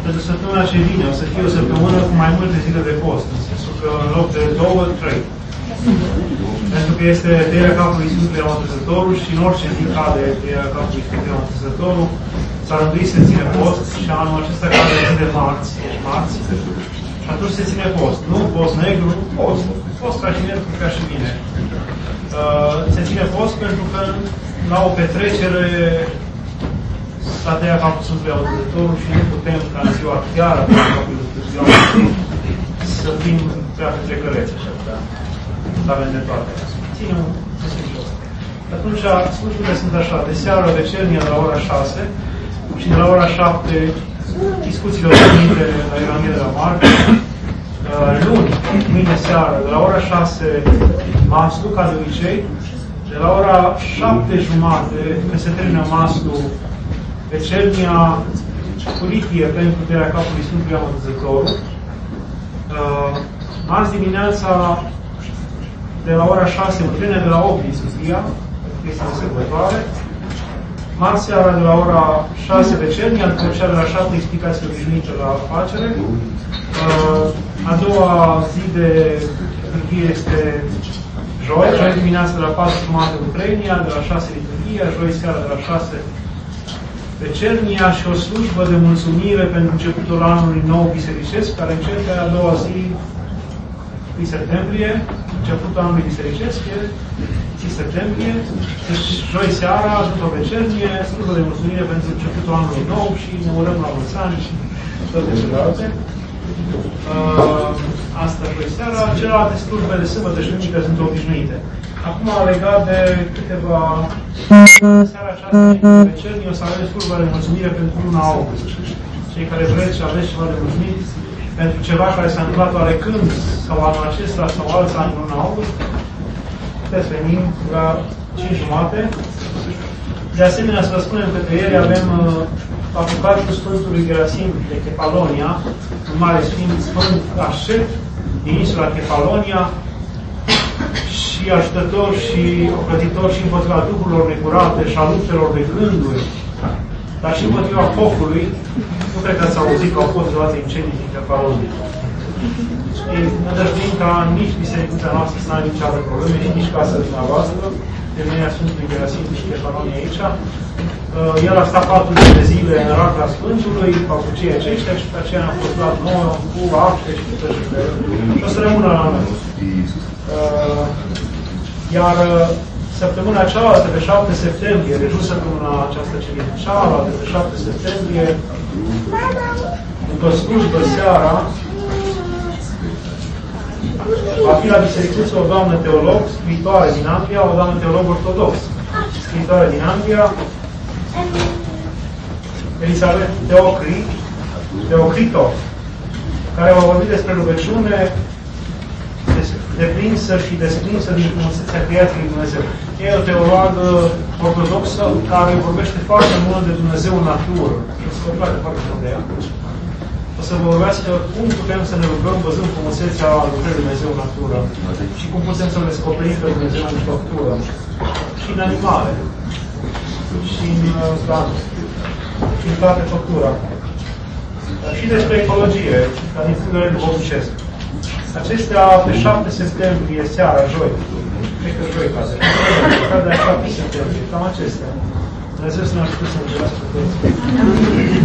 pentru săptămâna ce vine o să fie o săptămână cu mai multe zile de post, în sensul că în loc de 2, 3. Pentru că este tăierea capului Sfântului Amortizătorul și în orice zi cade tăierea capului Sfântului Amortizătorul, s-ar îndoi să ține post și anul acesta cade zi de marți, și atunci se ține post. Nu post negru, post ca și negru, ca și bine. Se ține post pentru că la o petrecere s-a tăiat capul Sfântului Amortizătorul și nu putem ca în ziua chiar a capului Sfântului Amortizătorul să fim prea petrecăreți așa, da? Avem de toate. Ținem jos. Atunci, slujbele sunt așa, de seară, vecernie, de la ora 6 și de la ora 7 discuțiile obișnuite la Evanghelia de la Marcu. Luni, mâine seară, de la ora 6 maslu, ca de obicei, de la ora 7:30, când se termină maslu, vecernia cu litie pentru tăierea capului Sfântului Amortizătorul. Marți dimineața, de la ora 6, mâine de la 8 discuția, este de sărbătoare. Marți seara de la ora 6 vecernia, după cea de la 7 explicație obișnuită la afacere. A doua zi de liturghie este joi dimineața de la 4:30 Utrenia, de la 6 liturghia, joi seara de la 6 vecernia și o slujbă de mulțumire pentru începutul anului nou bisericesc, care începe a doua zi 1 septembrie, începutul anului bisericesc, 1 septembrie, deci joi seara, după vecernie, slujbă de mulțumire pentru începutul anului nou și ne urăm la mulți ani și toate celelalte. Asta joi seara, celelalte slujbe de sâmbătă și duminică sunt obișnuite. Acum, legat de câteva seara aceasta, vecernie, o să avem slujbă de mulțumire pentru luna august. Cei care vreți și aveți ceva de mulțumit, pentru ceva care s-a întâmplat oarecând, sau anul acesta, sau alți ani în luna august, puteți veni la 5:30. De asemenea, să vă spunem că pe ieri avem apucatul Sfântului Gerasim de Kefalonia, un mare sfânt, Sfânt Așet, din insula Kefalonia, și ajutător și ocrătitor și împotriva duhurilor necurate și a luptelor de gânduri, dar și împotriva focului. Nu cred că ați auzit că au fost luate incendii din Kefalonia. Ne dăjduim ca nici bisericuța noastră să n-ai nici altă probleme și nici casa dumneavoastră, femeia Sfântului Gerasim și Kefalonia aici. El a stat 40 de zile în racla Sfântului, ca cu cei aceștia, și pe aceea a fost luat nouă, cu apte și cu tăși de el. Și o să rămână la noi. Iar săptămâna cealaltă, pe 7 septembrie, deci nu săptămâna aceasta, ci cealaltă, pe 7 septembrie, după slujbă seara, va fi la bisericuță o doamnă teolog, scriitoare din Anglia, o doamnă teolog ortodox, scriitoare din Anglia, Elisabeth Teocrito, care va vorbi despre rugăciune deprinsă și desprinsă din frumusețea creației lui Dumnezeu. E o teologă ortodoxă care vorbește foarte mult de Dumnezeu în natură. Și o să vă place foarte mult de ea. O să vă vorbească cum putem să ne rugăm văzând frumusețea lucrării Dumnezeu în natură și cum putem să-L descoperim pe Dumnezeu în făptură și în animale și în și în toată făptura. Și despre ecologie, ca din punct de vedere duhovnicesc. Acestea pe 7 septembrie, seara, joi. Cred că joi, ca de 7 septembrie. Cam acestea. Dumnezeu să ne ajute să înțelească toți.